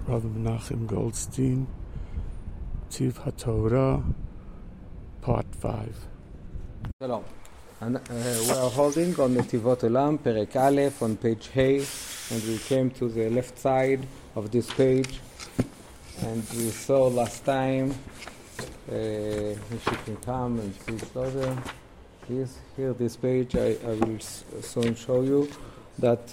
Rabbi Menachem Goldstein, Tiv HaTorah, Part 5. Shalom. And we are holding on Netivot Olam, Perek Aleph, on page Hey, and we came to the left side of this page, and we saw last time, if you can come and speak closer, please, here this page, I will soon show you that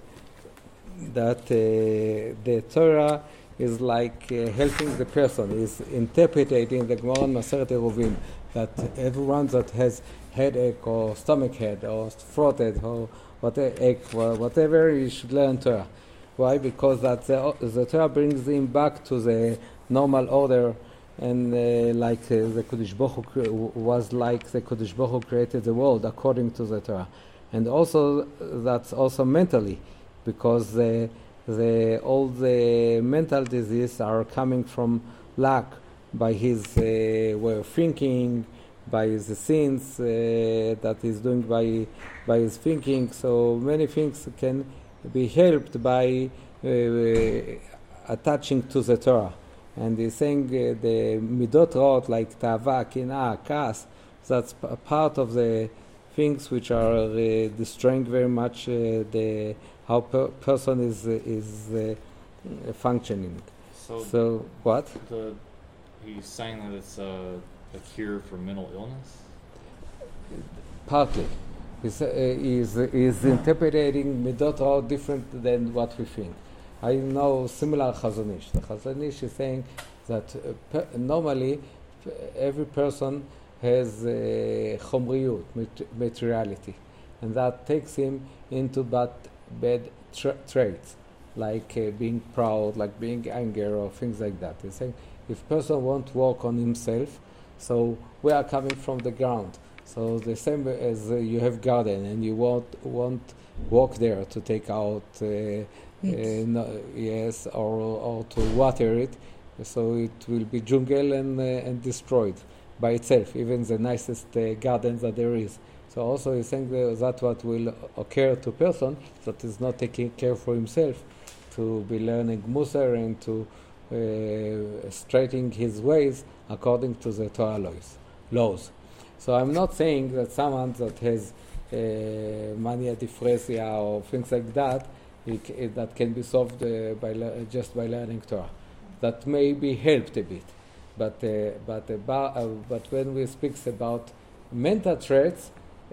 the Torah is like helping the person, is interpreting the Gemara and Maseret Eruvin, that everyone that has headache or stomach head or throat head or whatever, you should learn Torah. Why? Because that the Torah brings him back to the normal order, and like the Kodesh Baruch Hu was like the Kodesh Baruch Hu created the world according to the Torah, and also that's also mentally, because all the mental diseases are coming from lack by his way of thinking, by the sins that he's doing by his thinking. So many things can be helped by attaching to the Torah. And he's saying the midot rot, like ta'ava, kinah, kas, that's a part of the things which are destroying very much how person is functioning. So what? He's saying that it's a cure for mental illness? Partly. He's interpreting midot rot different than what we think. I know similar Chazon Ish. The Chazon Ish is saying that normally every person has chomriyut, materiality, and that takes him into bad traits, like being proud, like being angry, or things like that. He's saying if person won't work on himself, so we are coming from the ground. So the same as you have garden and you won't walk there to take out or to water it, so it will be jungle and destroyed by itself, even the nicest garden that there is. So also he's saying that what will occur to person that is not taking care for himself, to be learning Musar and to straightening his ways according to the Torah laws. So I'm not saying that someone that has mania depressia or things like that, that can be solved just by learning Torah. That may be helped a bit, but when we speak about mental traits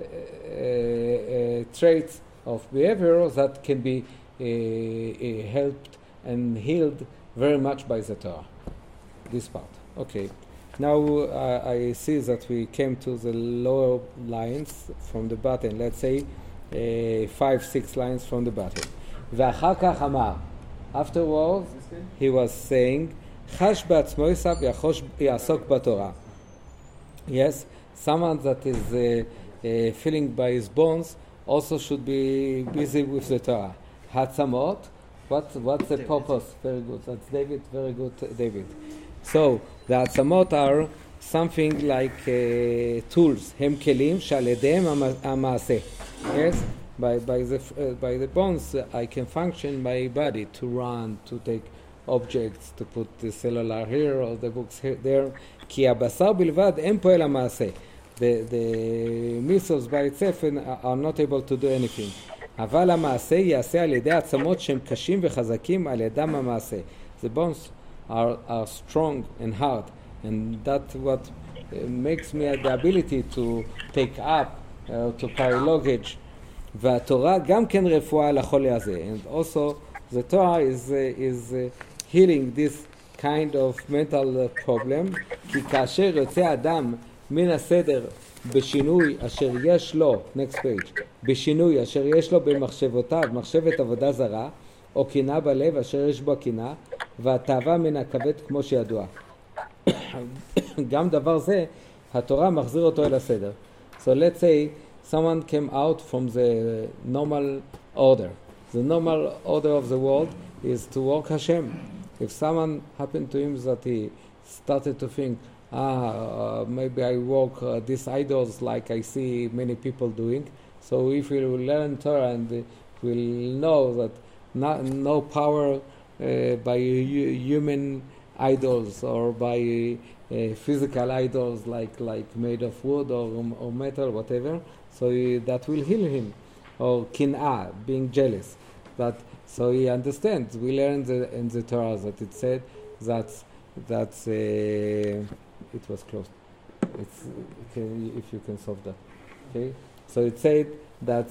of behavior, that can be helped and healed very much by the Torah. This part. Okay. Now I see that we came to the lower lines from the bottom. Let's say 5-6 lines from the bottom. ואחר כך אמר. Afterwards, he was saying, חש בעצמו יעסוק בתורה. Yes, someone that is feeling by his bones also should be busy with the Torah. Hatzamot, what's the purpose? Very good. That's David. Very good, David. So the Hatzamot are something like tools. הם כלים שעל ידיהם המעשה. Yes. By the bones, I can function my body to run, to take objects, to put the cellular here or the books here, there. כי הבשר בלבד אין פועל המעשה. The missiles by itself are not able to do anything. אבל המעשה יעשה על ידי עצמות שהם קשים וחזקים על ידם המעשה. The bones are strong and hard, and that's what makes me the ability to take up, to carry luggage. והתורה גם כן רפואה לחולה הזה. And also the Torah is healing this kind of mental problem, כי כאשר יוצא אדם מן הסדר בשינוי אשר יש לו, next page, בשינוי אשר יש לו במחשבותיו, מחשבת עבודה זרה, או קנאה בלב אשר יש בו קנאה, והתאווה מן הכבד כמו שידוע. גם דבר זה, התורה מחזיר אותו אל הסדר. So let's say someone came out from the normal order. The normal order of the world is to work Hashem. If someone happened to him that he started to think, maybe I work these idols like I see many people doing, so if we will learn Torah and we'll know that no power human idols or by physical idols like made of wood or metal, whatever. So that will heal him. Or kin'ah, being jealous. So he understands. We learned in the Torah that it said that it was closed. If you can solve that, okay. So it said that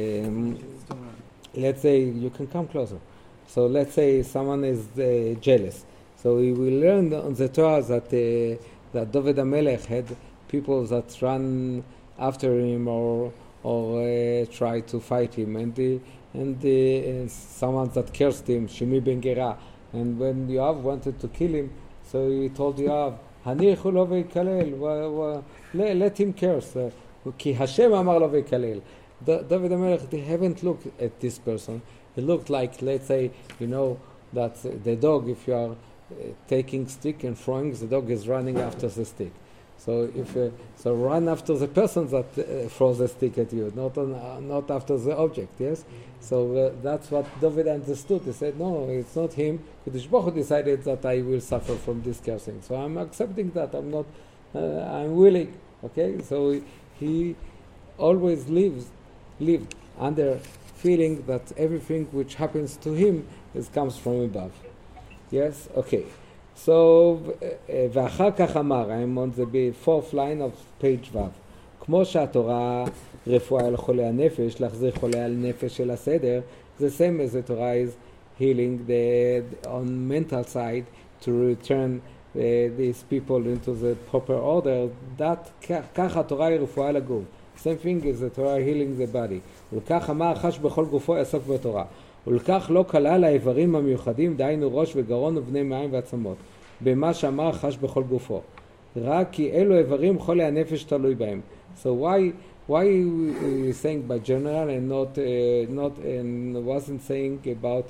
let's say you can come closer. So let's say someone is jealous. So we will learn on the Torah that David HaMelech had people that run after him or try to fight him, and someone that cursed him, Shimi ben Gera. And when Yoav wanted to kill him, so he told Yoav, "Hanichu lo v'yikalel, let him curse. Ki Hashem amar lo v'yikalel." David HaMelech, they haven't looked at this person. He looked like, let's say, that the dog, if you are taking stick and throwing, the dog is running after the stick. So so run after the person that throws the stick at you, not after the object. Yes. So that's what David understood. He said, "No, it's not him. Kadosh Baruch Hu decided that I will suffer from this cursing. So I'm accepting that. I'm not. I'm willing." Okay. So he always lived under feeling that everything which happens to him comes from above. Yes. Okay. So, ואחר כך אמר, I'm on the fourth line of page ו', כמו שהתורה רפואה לחולי הנפש, להחזיר חולי הנפש של הסדר, the same as the Torah is healing on mental side to return these people into the proper order, that כך התורה היא רפואה לגוף. Same thing is the Torah healing the body. ולכך אמר חש בכל גופו יעסוק בתורה. ולכך לא כלל האיברים המיוחדים, דהיינו ראש וגרון ובני מעיים ועצמות, במה שאמר חש בכל גופו. רק כי אלו איברים חולי הנפש תלוי בהם. So why we saying by general and not and wasn't saying about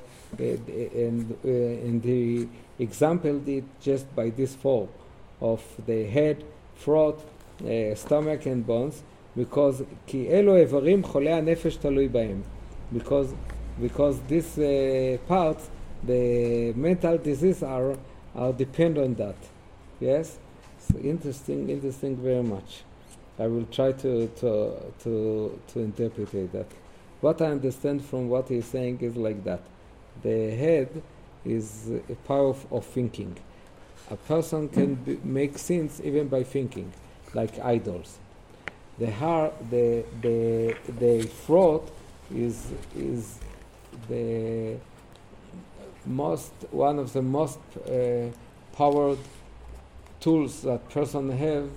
and the example did just by this four of the head, throat, stomach and bones, because כי אלו איברים חולי הנפש תלוי בהם. Because these parts, the mental disease are depend on that. Yes, so interesting very much. I will try to interpret that. What I understand from what he's saying is like that. The head is a power of thinking. A person can make sins even by thinking, like idols. The heart, the throat is the one of the most powered tools that person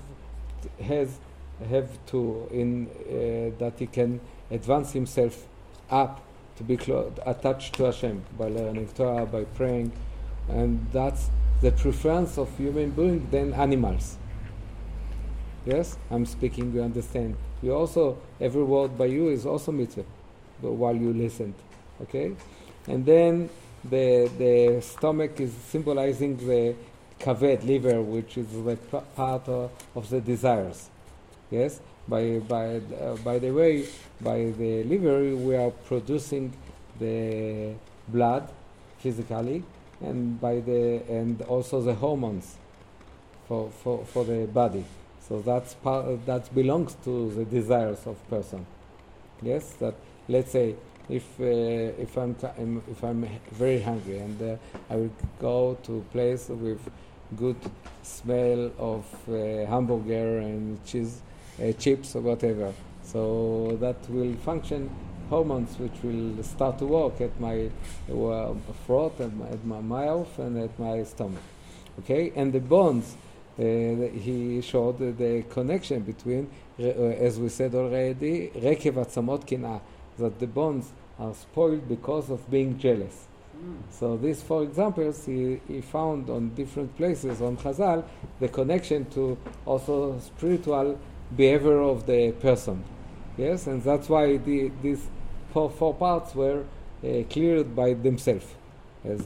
have to that he can advance himself up to be attached to Hashem by learning Torah, by praying, and that's the preference of human being than animals. Yes, I'm speaking. You understand? You also, every word by you is also mitzvah, but while you listened. Okay, and then the stomach is symbolizing the kaved, liver, which is like part of the desires. Yes, by the way, by the liver we are producing the blood physically, and and also the hormones for the body. So that belongs to the desires of person. Yes, that let's say. If I'm very hungry and I will go to a place with good smell of hamburger and cheese, chips or whatever, so that will function hormones which will start to work at my throat, at my mouth and at my stomach. Okay, and the bones, he showed the connection between, as we said already, rekev atzamot kin'ah, that the bones are spoiled because of being jealous. So this, for examples, he found on different places on Chazal the connection to also spiritual behavior of the person. Yes, and that's why these four parts were cleared by themselves, as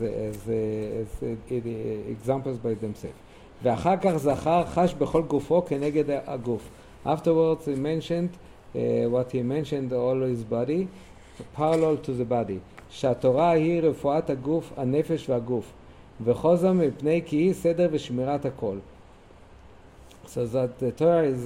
examples by themselves. ואחר כך זכר חש בכל גופו כנגד הגוף. Afterwards he mentioned what he mentioned, all his body, parallel to the body. שהתורה היא רפואת הגוף, הנפש והגוף, וחוזר מפני כי היא סדר ושמירת הכל. So that the Torah is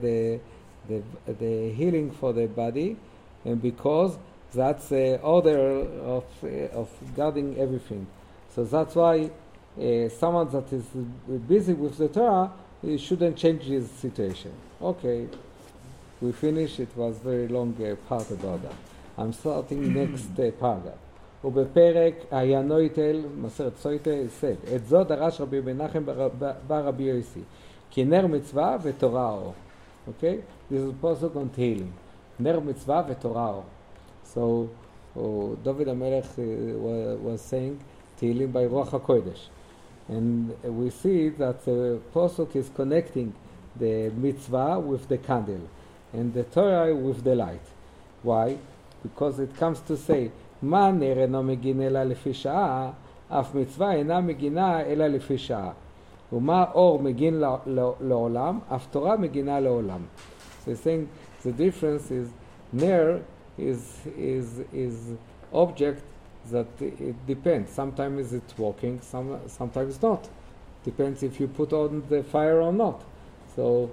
the healing for the body, and because that's the order of guarding everything. So that's why someone that is busy with the Torah, he shouldn't change his situation. Okay, we finished. It was very long part about that. I'm starting next paragraph. ובפרק הינויטל, מסרת סויטה, said, את זאת דרש רבי מנחם בר רבי יוסי, כי נר מצווה ותורה אור. Okay? This is also on Tehillim. נר מצווה ותורה אור. So, David HaMelech was saying Tehillim by Ruach HaKodesh. And we see that the Pasuk is connecting the mitzvah with the candle and the Torah with the light. Why? Because it comes to say, מה נר אינו מגין אלא לפי שעה, אף מצווה אינה מגינה אלא לפי שעה. ומה אור מגין לעולם, אף תורה מגינה לעולם. So he's saying the difference is, ner is object that it depends. Sometimes it's working, sometimes not. Depends if you put on the fire or not. So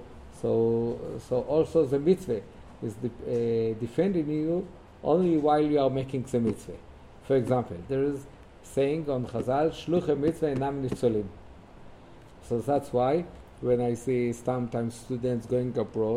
also the mitzvah is defending you only while you are making the mitzvah. For example, there is saying on Chazal, shluchei mitzvah enam nicholim. So that's why when I see sometimes students going abroad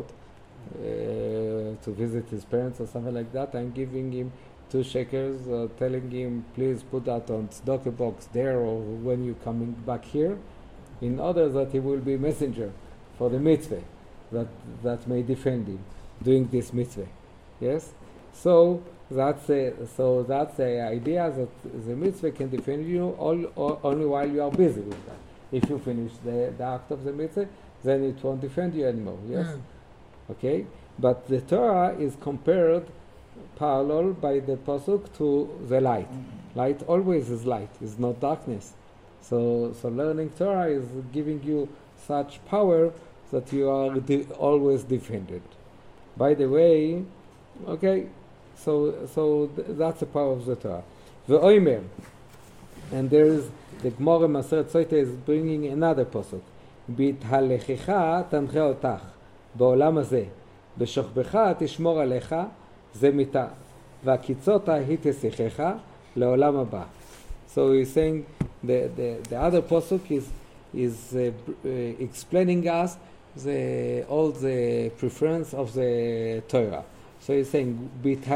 to visit his parents or something like that, I'm giving him 2 shekels, telling him, please put that on tzedakah box there or when you're coming back here, in order that he will be messenger for the mitzvah that may defend him doing this mitzvah. Yes? So that's the idea that the mitzvah can defend you only while you are busy with that. If you finish the act of the mitzvah, then it won't defend you anymore. Yes? Okay? But the Torah is compared parallel by the pasuk to the light. Light always is light, is not darkness. So learning Torah is giving you such power that you are always defended. By the way, okay, so that's the power of the Torah. Ve'omer, and there is the Gemara Maseret Soita is bringing another pasuk. בהתהלכך תנחה אותך בעולם הזה, בשוכבך תשמור עליך, זה מיתה, והקיצות היא תשיחך לעולם הבא. So he's saying the other pasuk is explaining us all the preference of the Torah. So he's saying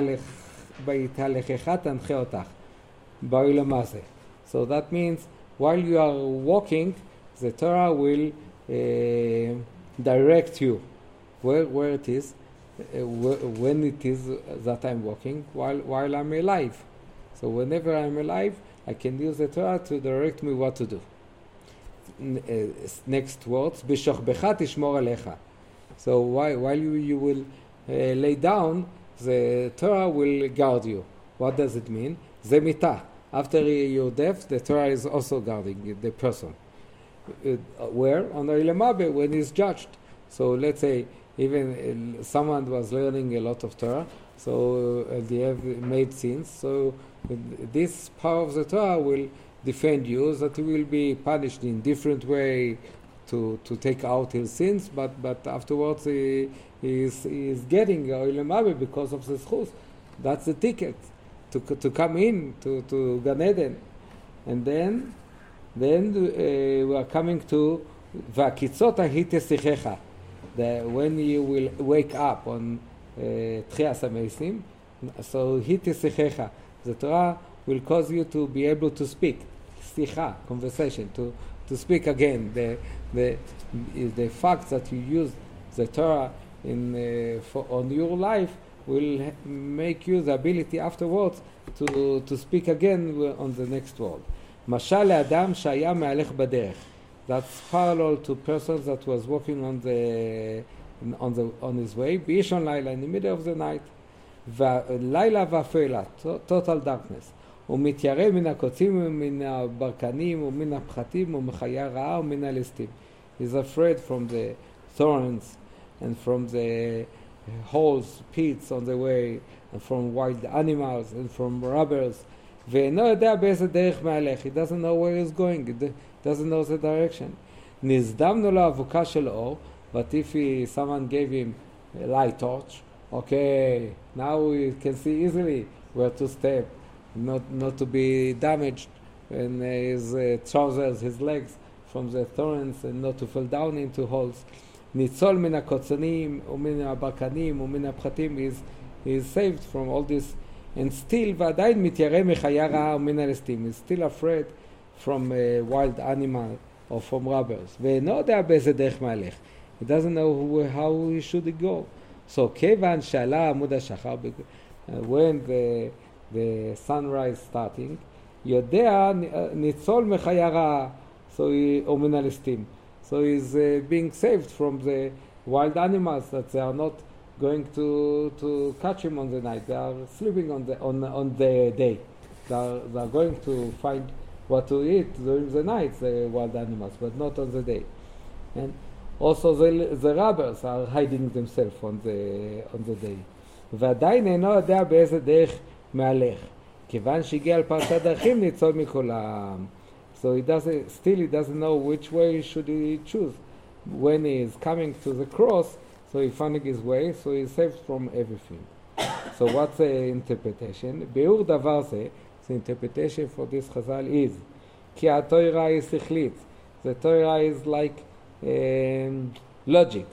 בהתהלכך תנחה אותך בעולם הזה. So that means while you are walking, the Torah will direct you where it is, when it is that I'm walking, while I'm alive. So whenever I'm alive, I can use the Torah to direct me what to do. Next words, בשוכבך תשמור עליך. So while you will lay down, the Torah will guard you. What does it mean? זה מיתה. After you're deaf, the Torah is also guarding the person. Where? On the Olam Haba, when he's judged. So let's say even someone was learning a lot of Torah, so they have made sins. So this power of the Torah will defend you, that he will be punished in different way to take out his sins, but afterwards he is getting Olam Haba because of the zchus. That's the ticket to come in to Gan Eden. And then we are coming to והקיצות היא תשיחך. When you will wake up on תחיית המתים, so היא תשיחך. The Torah will cause you to be able to speak. שיחה, conversation, to speak again. The fact that you use the Torah on your life will make you the ability afterwards to speak again on the next world. משל לאדם שהיה מהלך בדרך. That's parallel to persons that was walking on his way, באישון לילה, in the middle of the night. לילה ואפלה, total darkness. הוא מתיירא מן הקוצים ומן הברקנים ומן הפחתים ומחיה רעה ומן הליסטים. He's afraid from the thorns and from the holes, pits on the way, and from wild animals and from robbers ואינו יודע באיזה דרך מהלך. He doesn't know where he's going. He doesn't know the direction. נזדמנו לו אבוקה של אור, but if someone gave him a light torch, okay, now he can see easily where to step, not to be damaged, and his trousers, his legs, from the thorns, and not to fall down into holes. ניצול מן הקוצנים ומן הברקנים ומן הפחתים, he is saved from all this, and still ועדיין מתיירא מחיה רעה ומן הלסטים. He's still afraid from a wild animal or from robbers. ואינו יודע באיזה דרך מהלך. He doesn't know how he should go. So כיוון שעלה עמוד השחר, when the sunrise starting, יודע ניצול מחיה רעה, או מן הלסטים. So he's being saved from the wild animals that they are not going to catch him on the night. They are sleeping on the day. They are going to find what to eat during the night, the wild animals, but not on the day. And also the robbers are hiding themselves on the day. ועדיין אינו יודע באיזה דרך מהלך. כיוון שהגיע על פרשת דרכים ניצול מכולם. So he doesn't know which way should he choose. When he is coming to the cross, so he's finding his way, so he's saved from everything. So what's the interpretation? ביאור דבר זה, the interpretation for this Chazal is, כי התורה היא שכלית. The Torah is like logic,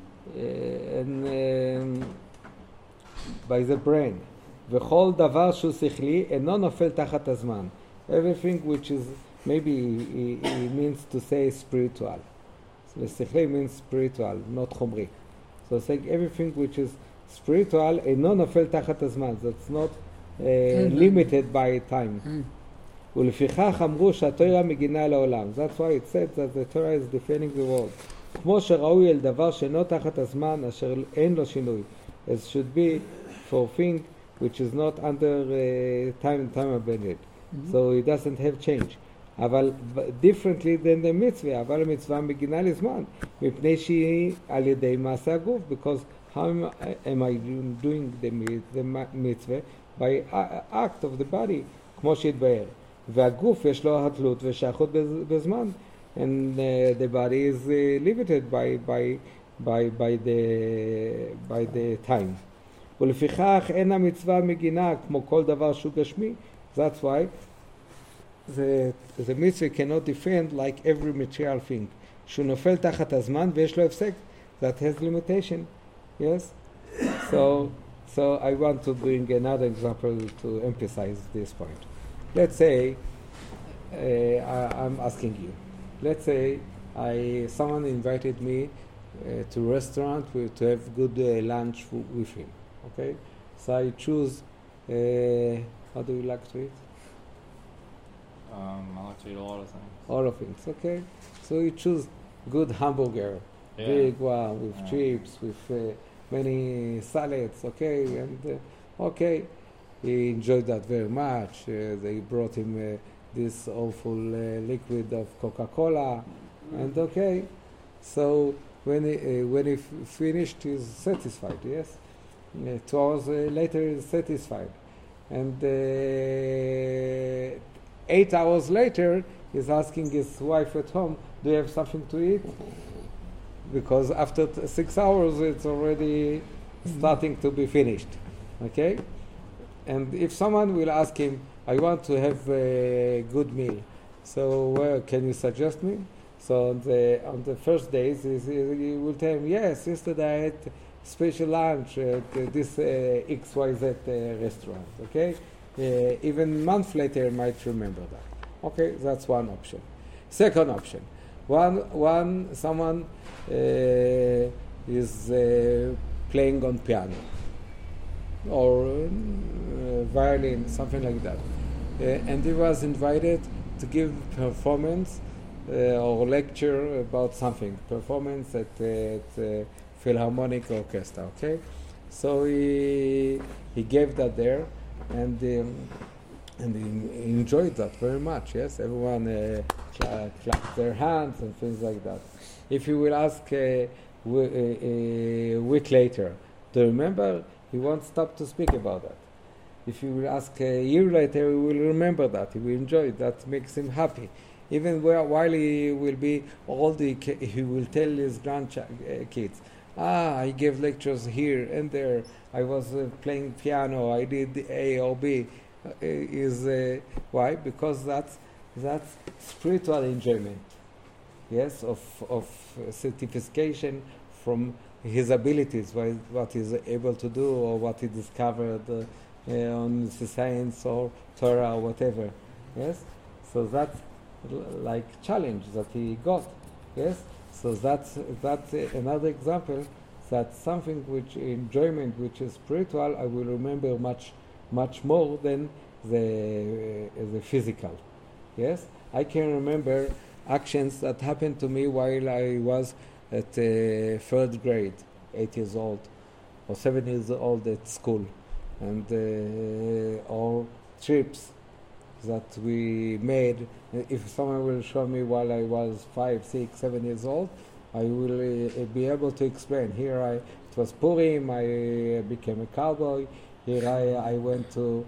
and by the brain. וכל דבר שהוא שכלי אינו נופל תחת הזמן. Everything which is, maybe he means to say spiritual. So שכלי means spiritual, not חומרי. So saying everything which is spiritual אינו נופל תחת הזמן. That's not limited by time. ולפיכך אמרו שהתורה מגינה לעולם. That's why it said that the Torah is defending the world. כמו שראוי אל דבר שאינו תחת הזמן אשר אין לו שינוי. It should be for thing which is not under time abandoned. So it doesn't have change. אבל differently than the mitzvah, אבל המצווה מגינה לזמן, מפני שהיא על ידי מעשה הגוף, because how am I doing the mitzvah? By act of the body, כמו שהתבאר. והגוף יש לו התלות ושייכות בזמן, and the body is limited by the time. ולפיכך אין המצווה מגינה כמו כל דבר שהוא גשמי. That's why the mitzvah cannot defend like every material thing. שהוא נופל תחת הזמן ויש לו הפסק. That has limitation. Yes? So I want to bring another example to emphasize this point. Let's say, I'm asking you. Let's say someone invited me to a restaurant to have good lunch with him. Okay? So I choose, how do you like to eat? I like to eat a lot of things. All of things, okay? So you choose good hamburger, big one, with chips, with many salads, okay? And okay, he enjoyed that very much. They brought him this awful liquid of Coca-Cola, and okay. So when he finished, he's satisfied, yes? 2 hours later, he's satisfied. And 8 hours later, he's asking his wife at home, do you have something to eat? Because after 6 hours, it's already starting to be finished. Okay? And if someone will ask him, I want to have a good meal, so can you suggest me? So on the first days, he will tell him, yes, yesterday I had special lunch at this XYZ restaurant. Okay? Even a month later, he might remember that. Okay, that's one option. Second option, someone is playing on piano or violin, something like that, and he was invited to give performance or lecture about something, performance at Philharmonic Orchestra. Okay, so he gave that there, and he enjoyed that very much. Yes, everyone clapped their hands and things like that. If you will ask a week later, do you remember? He won't stop to speak about that. If you will ask a year later, he will remember that. He will enjoy it. That makes him happy. Even while he will be old, he will tell his grandkids, I gave lectures here and there. I was playing piano. I did A or B. Why? Because that's spiritual enjoyment. Yes, of certification from his abilities, what he's able to do or what he discovered on the science or Torah or whatever. Yes, so that's like challenge that he got. Yes, so that's another example that something which enjoyment which is spiritual I will remember much more than the physical. Yes, I can remember actions that happened to me while I was at third grade, 8 years old, or 7 years old at school, and or trips that we made. If someone will show me while I was 5, 6, 7 years old, I will be able to explain. Here it was Purim, I became a cowboy. Here I went to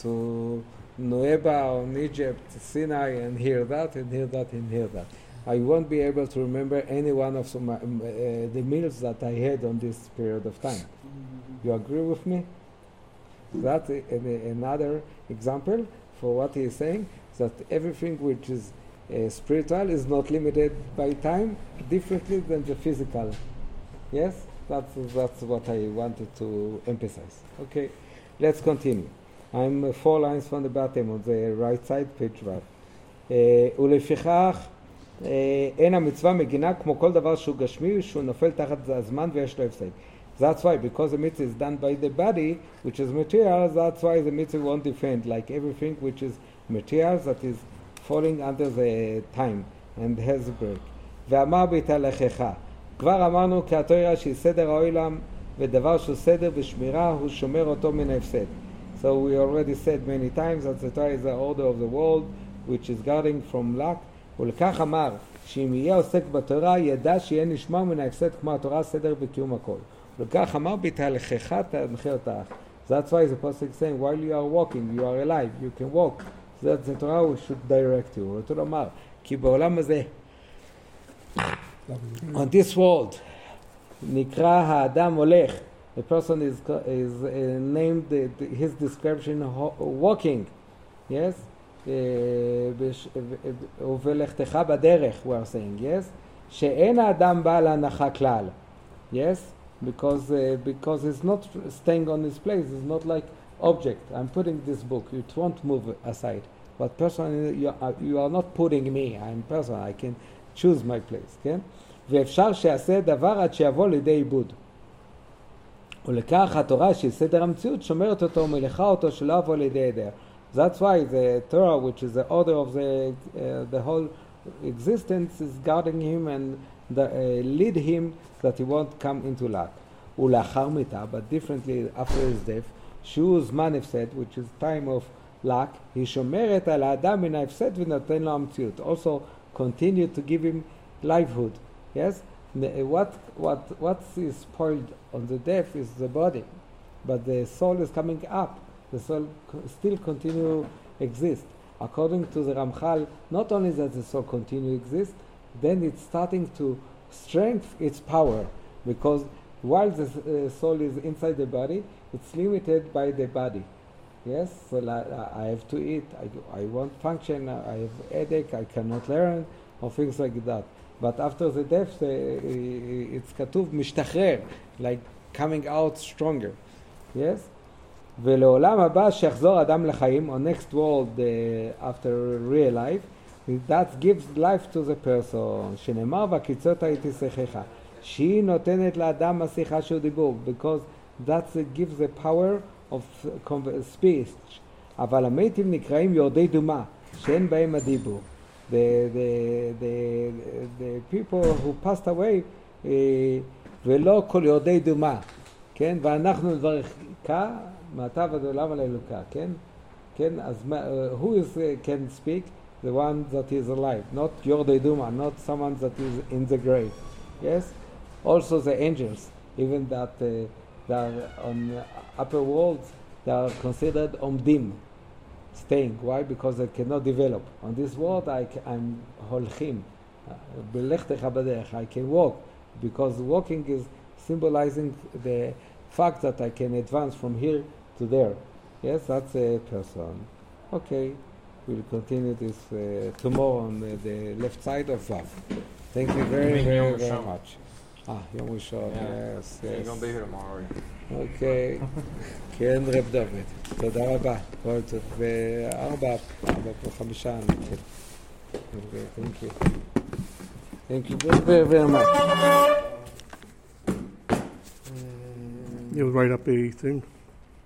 Nueva in Egypt, Sinai, and hear that, and hear that, and hear that. I won't be able to remember any one of the meals that I had on this period of time. You agree with me? That's another example for what he is saying, that everything which is spiritual is not limited by time, differently than the physical. Yes? That's what I wanted to emphasize. Okay, let's continue. I'm 4 lines from the bottom on the right side, page 1. ולפיכך אין המצווה מגינה כמו כל דבר שהוא גשמי, שהוא נופל תחת הזמן ויש לו הפסק. That's why, because the mitzvah is done by the body, which is material, that's why the mitzvah won't defend, like everything which is material that is falling under the time and has a break. ואמר בהתהלכך, כבר אמרנו כי התורה שהיא סדר העולם ודבר שהוא סדר ושמירה הוא שומר אותו מן ההפסד. So we already said many times that the Torah is the order of the world which is guarding from lack. ולכך אמר שאם יהיה עוסק בתורה ידע שיהיה נשמע מן ההפסד כמו התורה סדר וקיום הכל. ולכך אמר בהתהלכך תנחה אותך. That's why the Pasuk saying while you are walking, you are alive, you can walk. That the Torah should direct you. רוצה לומר כי בעולם הזה on this world נקרא האדם הולך. The person is named his description walking. Yes? ובלכתך בדרך, we are saying, yes? שאין האדם בא להנחה כלל. Yes? Because it's not staying on this place, it's not like object. I'm putting this book, it won't move aside. But person, you are not putting me, I'm person, I can choose my place, כן? ואפשר שיעשה דבר עד שיבוא לידי עיבוד. ולכך התורה שהיא סדר המציאות שומרת אותו ומלכה אותו שלא יבוא לידי היעדר. That's why the Torah, which is the order of the whole existence, is guarding him and lead him that he won't come into lack. ולאחר מיתה, but differently after his death, שהוא זמן הפסד, which is time of lack, היא שומרת על האדם מן ההפסד ונותן לו המציאות. Also continue to give him livelihood. Yes? What is spoiled on the death is the body, but the soul is coming up. The soul still continue exist. According to the Ramchal, not only that the soul continue exist, then it's starting to strengthen its power, because while the soul is inside the body, it's limited by the body. Yes, so I have to eat, I won't function, I have headache, I cannot learn, or things like that. But after the death, it's katuv mishtachrer, like coming out stronger. Yes? ולעולם הבא שיחזור אדם לחיים, or next world after real life, that gives life to the person. שנאמר והקיצות הייתי שיחך. שהיא נותנת לאדם השיחה שהוא דיבור, because that gives the power of speech. אבל המתים נקראים יורדי דומה, שאין בהם הדיבור. The people who passed away, ולא כל יורדי דומה, כן? ואנחנו נברכך, מעתה ועד עולם על אלוקה, כן? כן? אז who can speak? The one that is alive, not יורדי דומה, not someone that is in the grave. Yes? Also the angels, even that on upper worlds, they are considered omdim, staying. Why? Because they cannot develop. On this world, I'm holchim, belechtecha b'derech. I can walk, because walking is symbolizing the fact that I can advance from here to there. Yes, that's a person. Okay, we'll continue this tomorrow on the left side of Vav. Thank you very, mean very, Yom very Rishon? much. Yom Rishon, Yeah. yes, You're yes. gonna be here tomorrow, are you? אוקיי, כן רב דוד, תודה רבה, כל טוב, ב4 פה 5 נתחיל. Okay, thank you. Thank you very, very, very much. You'll write up a thing.